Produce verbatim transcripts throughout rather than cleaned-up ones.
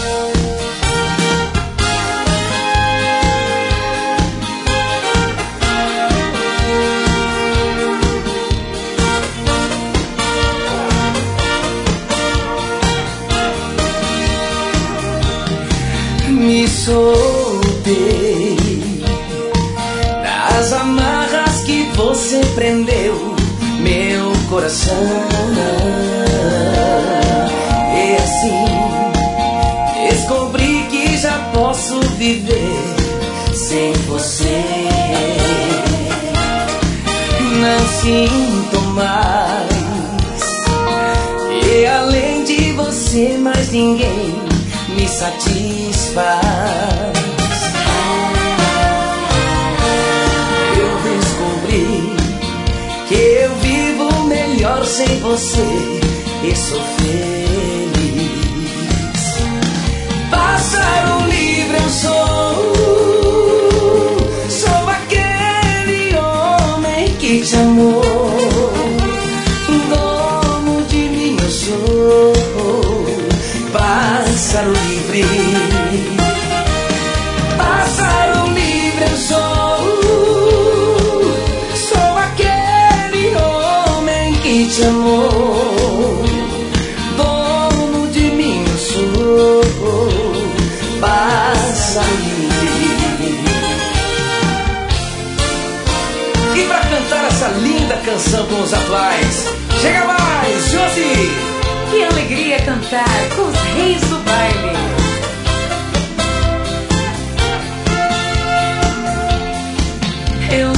Me soltei das amarras que você prendeu meu coração, e assim descobri que já posso viver sem você. Não sinto mais, e além de você mais ninguém me satisfaz. Eu descobri que eu vivo melhor sem você e sou feliz. Pássaro livre eu sou, sou aquele homem que te amou. Dono de mim eu sou, pássaro livre. Pássaro livre eu sou, sou aquele homem que te amou. Dono de mim eu sou, pássaro livre. E pra cantar essa linda canção com os atuais, chega mais, Josi! Que alegria cantar com os reis do baile. Eu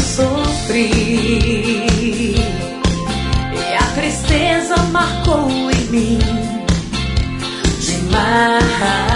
sofri e a tristeza marcou em mim demais.